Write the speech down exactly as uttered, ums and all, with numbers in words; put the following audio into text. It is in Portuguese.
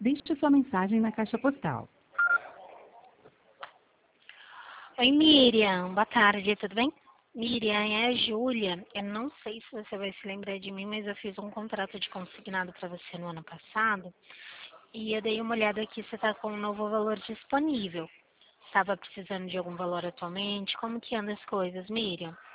Deixe sua mensagem na caixa postal. Oi, Miriam. Boa tarde, tudo bem? Miriam, é a Júlia. Eu não sei se você vai se lembrar de mim, mas eu fiz um contrato de consignado para você no ano passado. E eu dei uma olhada aqui, você está com um novo valor disponível. Estava precisando de algum valor atualmente? Como que anda as coisas, Miriam?